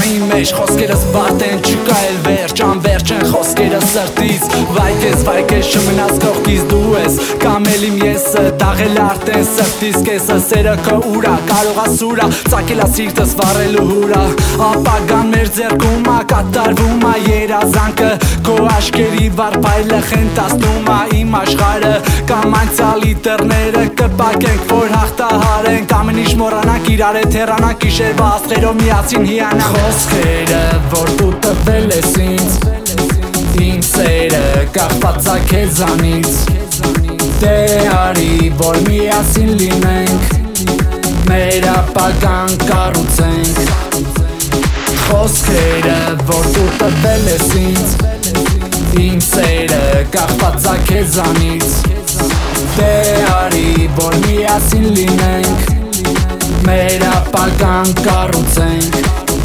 իմ մեջ խոսքերս բարդ են, չկա էլ վերջ, անվերջ են խոսքերս սրտից Վայ քեզ չմնաց կողքից դու ես Կամ էլ իմ եսը դաղել արդեն սրտից կեսը Սերը քո ուրա, կարողա սուրա, ծակելա սիրտս վառելու հուրա Ապագան մեր ձեռքում ա, կատարվում ա երազանքը Քո աշկերի վարպայլը խենտացնում ա իմ աշխարը Կամ անցյալի դռները կբակենք, որ հաղթահարենք Ամեն ինչ մոռանանք, իրար հետ հեռանանք, գիշերվա աստղերով միասին հիանանք Խոսքերը, որ դու տվել ես ինձ Իմ սերը կախված ա քեզանից Դե արի, որ միասին լինենք Մեր ապագան կառուցենք Խոսքերը, որ դու տվել ես ինձ Իմ սերը կախված ա քեզանից Դե արի, որ միասին լինենք Մեր ապագան կառուցենք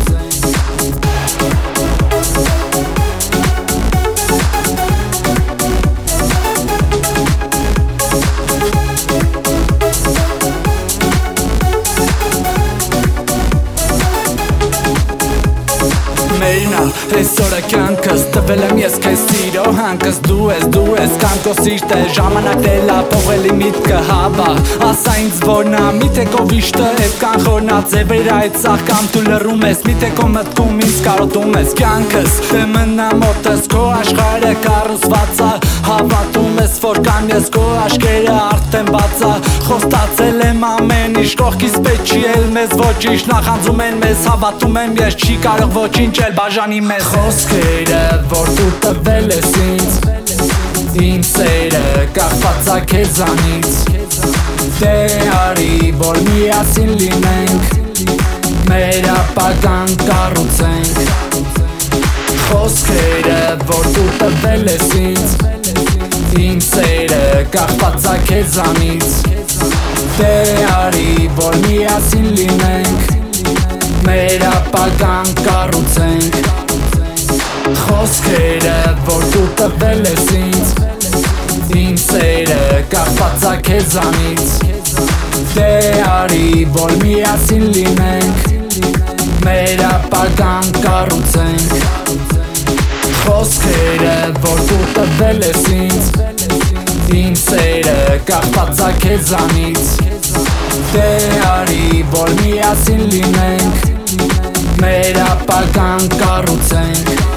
Մերինա, այսօրը կյանքս տվել եմ ես քեզ սիրո հանքս Դու ես, կամ քո սիրտը ժամանակն էլ ա փոխելի միտքը հավա Ասա ինձ որնա, միթե քո վիշտը էդ կանխորնա ձևեր այդ սաղ կամ դու լռում ես Միթե քո մտքում ինձ կարոտում ես կյանքս Դե մնա մոտս քո աշխարհը կառուցված ա Հավատում ես որ կամ ես քո աշկերը արդեն բաց ա Խոստացել եմ ամեն ինչ կողքից պետք չի էլ մեզ ոչինչ Նախանձում են մեզ հավատում եմ ես չի կարող ոչինչ էլ բաժանի մեզ Խոսքերը, որ դու տվել ես ինձ Իմ սերը կախված ա քեզանից Դե արի, որ միասին լինենք Մեր ապագան կառուցենք Խոսքերը, որ դու տվել ես ինձ Իմ սերը կախված ա քեզանից Դե արի, որ միասին լինենք Մեր ապագան կառուցենք Խոսքերը, որ դու տվել ես ինձ Իմ սերը կախված ա քեզանից Դե արի, որ միասին լինենք Մեր ապագան կառուցենք Խոսքերը, որ դու տվել ես ինձ Իմ սերը կախված ա քեզանից Դե արի, որ միասին լինենք Մեր ապագան կառուցենք